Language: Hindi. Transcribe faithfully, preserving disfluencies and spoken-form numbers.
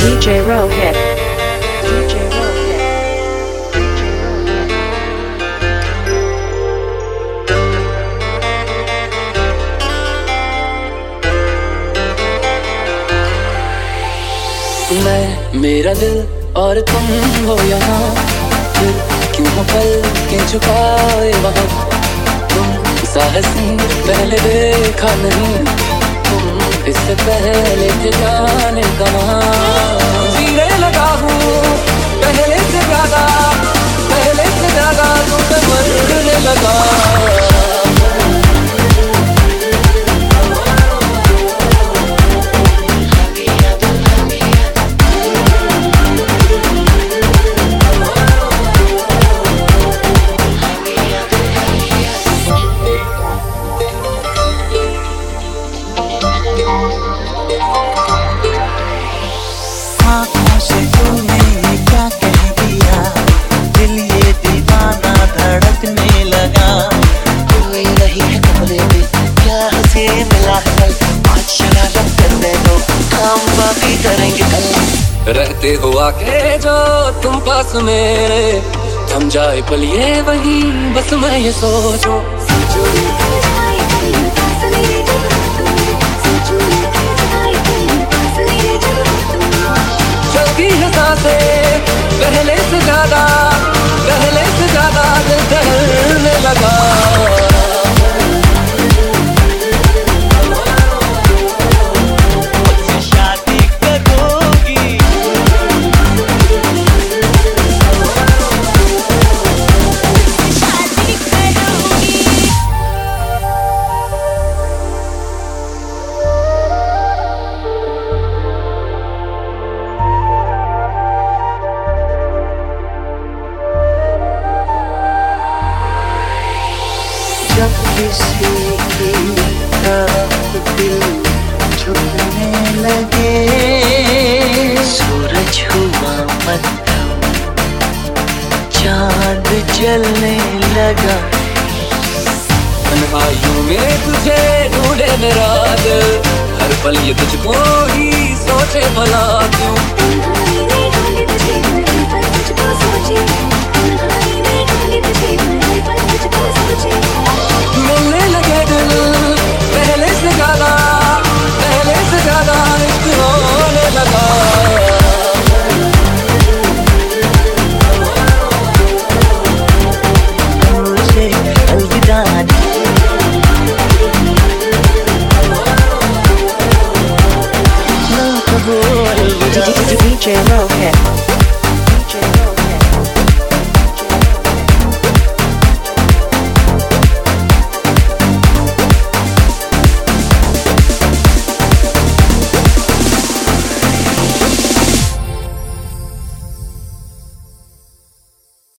D J Rohit. D J Rohit. D J Rohit. मैं मेरा दिल और तुम हो यहाँ, फिर क्यों हो पल के छुपाए वहाँ। तुम साहसी पहले देखा नहीं, तुम इससे पहले थे जाने कहाँ। जीने लगा हूँ पहले से ज्यादा, पहले से ज्यादा तुमसे मरने लगा। आँखों से तूने ये क्या कह दिया, दिल ये दीवाना धड़कने लगा। कोई नहीं है कमरे में, क्या हंसी मिला है, आज शरारत करने दो, हम बाकी करेंगे कल। रहते हो आके जो तुम पास मेरे, थम जाए पल ये वही बस मैं ये सोचूं। चलती है सांसें पहले से ज्यादा, पहले से ज्यादा दिल डरने लगा। जब किसी की तरफ दिल झुकने लगे, सूरज हुआ मध्यम, चांद जलने लगा। तन्हाइयों में तुझे ढूंढे मेरा दिल, हर पल ये तुझको ही सोचे भला क्यों।